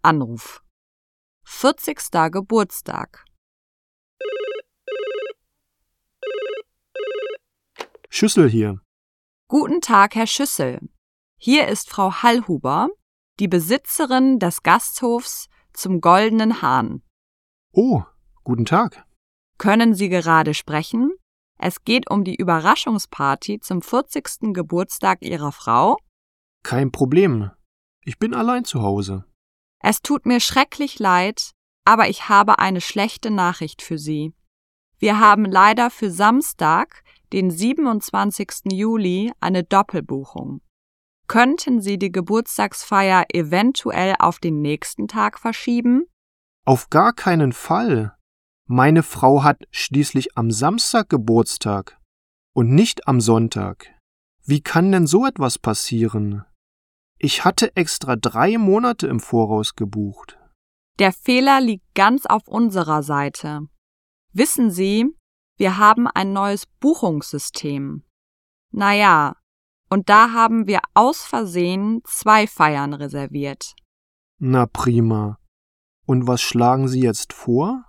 Anruf. 40. Geburtstag. Schüssel hier. Guten Tag, Herr Schüssel. Hier ist Frau Hallhuber, die Besitzerin des Gasthofs zum Goldenen Hahn. Oh, guten Tag. Können Sie gerade sprechen? Es geht um die Überraschungsparty zum 40. Geburtstag Ihrer Frau. Kein Problem. Ich bin allein zu Hause. Es tut mir schrecklich leid, aber ich habe eine schlechte Nachricht für Sie. Wir haben leider für Samstag, den 27. Juli, eine Doppelbuchung. Könnten Sie die Geburtstagsfeier eventuell auf den nächsten Tag verschieben? Auf gar keinen Fall. Meine Frau hat schließlich am Samstag Geburtstag und nicht am Sonntag. Wie kann denn so etwas passieren? Ich hatte extra 3 Monate im Voraus gebucht. Der Fehler liegt ganz auf unserer Seite. Wissen Sie, wir haben ein neues Buchungssystem. Naja, und da haben wir aus Versehen 2 Feiern reserviert. Na prima. Und was schlagen Sie jetzt vor?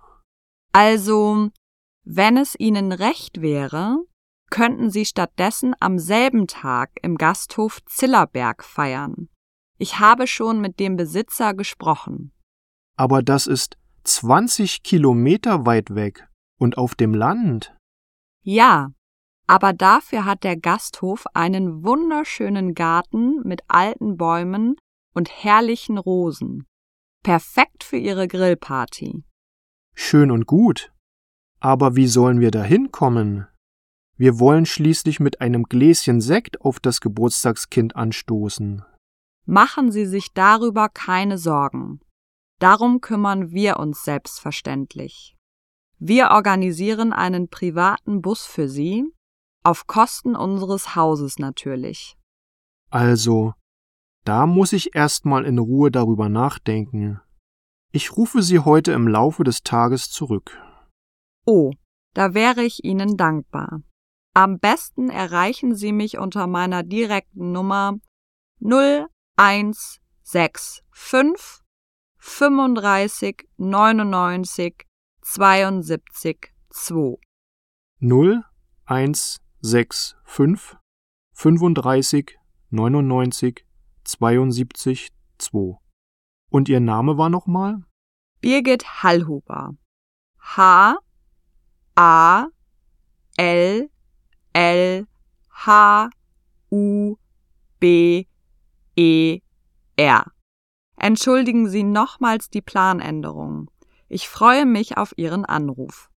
Also, wenn es Ihnen recht wäre, könnten Sie stattdessen am selben Tag im Gasthof Zillerberg feiern. Ich habe schon mit dem Besitzer gesprochen. Aber das ist 20 Kilometer weit weg und auf dem Land. Ja, aber dafür hat der Gasthof einen wunderschönen Garten mit alten Bäumen und herrlichen Rosen. Perfekt für Ihre Grillparty. Schön und gut. Aber wie sollen wir da hinkommen? Wir wollen schließlich mit einem Gläschen Sekt auf das Geburtstagskind anstoßen. Machen Sie sich darüber keine Sorgen. Darum kümmern wir uns selbstverständlich. Wir organisieren einen privaten Bus für Sie, auf Kosten unseres Hauses natürlich. Also, da muss ich erstmal in Ruhe darüber nachdenken. Ich rufe Sie heute im Laufe des Tages zurück. Oh, da wäre ich Ihnen dankbar. Am besten erreichen Sie mich unter meiner direkten Nummer 0165 35 99 72 2. 0165 35 99 72 2. Und Ihr Name war nochmal? Birgit Hallhuber. Hallhuber. Entschuldigen Sie nochmals die Planänderung. Ich freue mich auf Ihren Anruf.